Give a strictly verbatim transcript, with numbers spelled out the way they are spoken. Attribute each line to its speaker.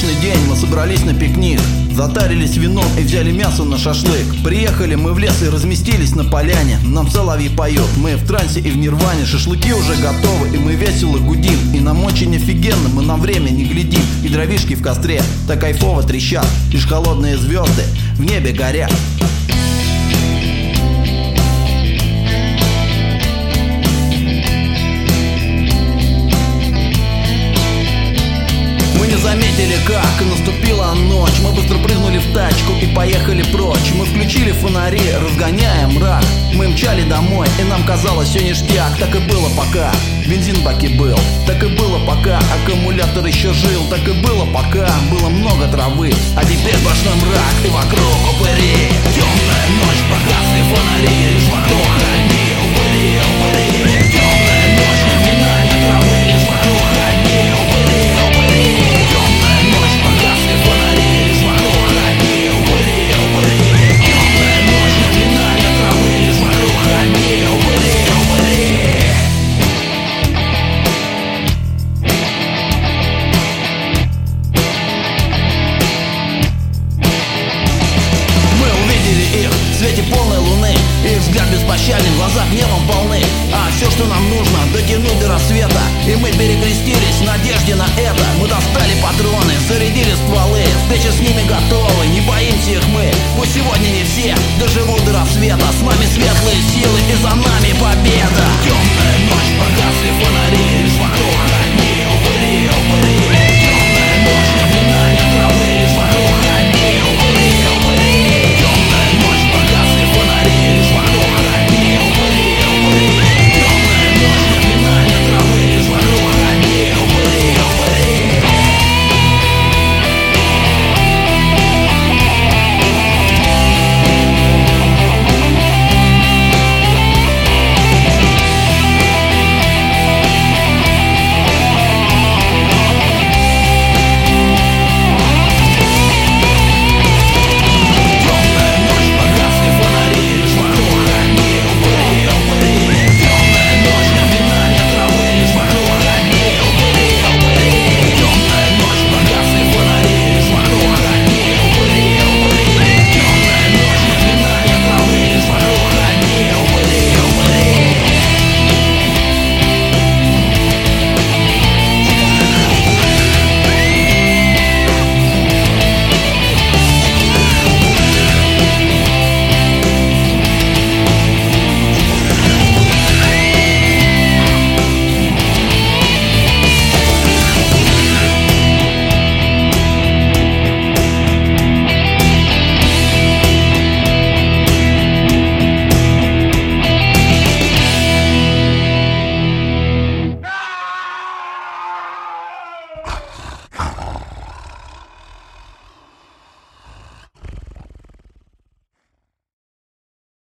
Speaker 1: солнечный день мы собрались на пикник, затарились вином и взяли мясо на шашлык. Приехали мы в лес и разместились на поляне. Нам соловей поет, мы в трансе и в нирване. Шашлыки уже готовы и мы весело гудим. И нам очень офигенно, мы на время не глядим. И дровишки в костре так кайфово трещат, лишь холодные звезды в небе горят. Заметили, как наступила ночь. Мы быстро прыгнули в тачку и поехали прочь. Мы включили фонари, разгоняя мрак. Мы мчали домой, и нам казалось все ништяк. Так и было пока бензин в баке был, так и было пока аккумулятор еще жил, так и было пока было много травы. А теперь сплошной мрак и вокруг упыри. Темная ночь, погасли фонари, лишь вокруг одни упыри, упыри. Темная ночь, криминальной травы, лишь вокруг одни упыри, упыри. Темная ночь, погасли фонари, лишь вокруг одни упыри, упыри. Темная ночь, криминальной травы, лишь вокруг одни упыри, упыри. В свете полной луны, их взгляд беспощаден, в глазах небом полны. А все, что нам нужно, дотянуть до рассвета. И мы перекрестились в надежде на это. Мы достали патроны, зарядили стволы, встреча с ними готовы.